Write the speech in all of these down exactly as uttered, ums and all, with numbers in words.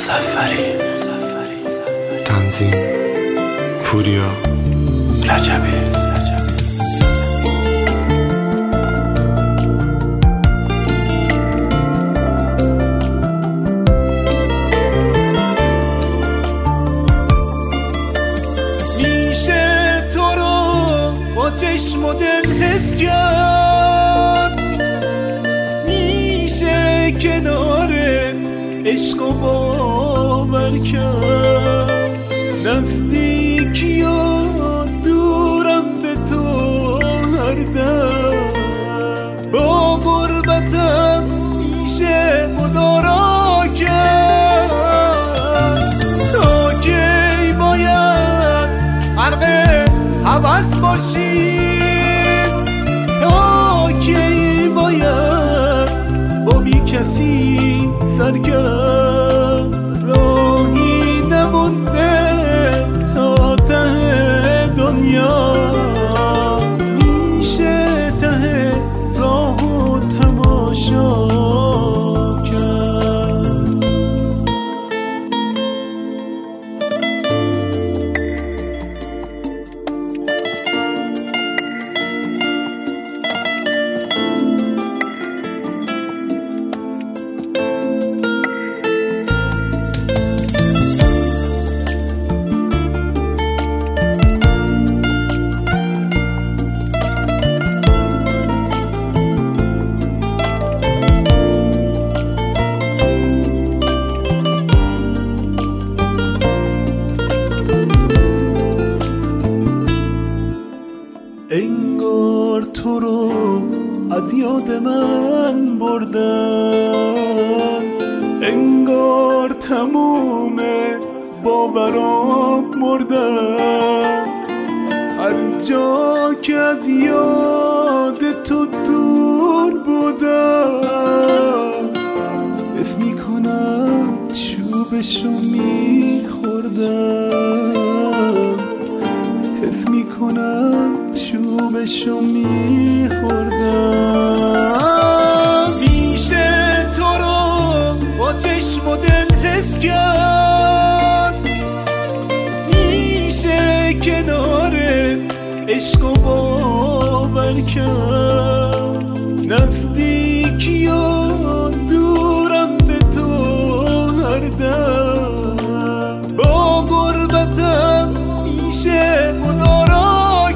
مظفری. تنظیم پوریا رجبی. میشه تو رو با چشم و دل حس کرد، میشه کناره عشق و باور کرد، نزدیکی و دورم به تو هر دم، با غربتم میشه مدارا کرد. تا کی باید غرق هوس باشیم، تا کی باید با بی کسی سرگرم، راهی نمونده تا ته دنیا، میشه ته راه و تماشا کرد. انگار تو رو از یاد من بردن، انگار تموم باورام مردن، هر جا که از یاد تو دور بودم، حس میکنم چوبشو میخوردم، حس میکنم چوبشو میخوردم. میشه تو رو با چشم و دل حس کرد، میشه کنارت عشق و باور کرد، نزدیکی و دورم به تو هر دم، با غربتم میشه مدارا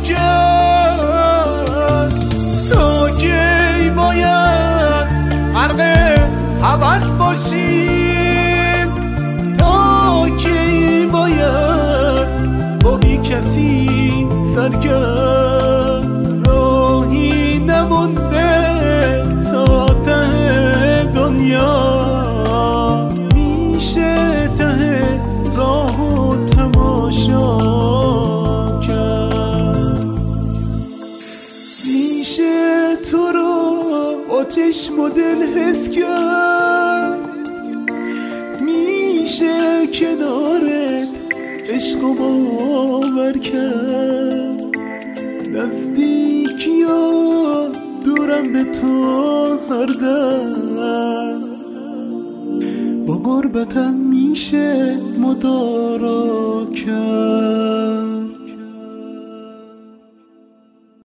کرد. تا کی باید غرق هوس باشیم، تا کی باید با بی کسی سرگرم، راهی نمونده تا ته دنیا، میشه ته راه و تماشا کرد. میشه تو رو با چشم و دل حس کرد، میشه کنارت عشق و باور کرد، نزدیکی و دورم به تو هر دم، با غربتم میشه مدارا کرد.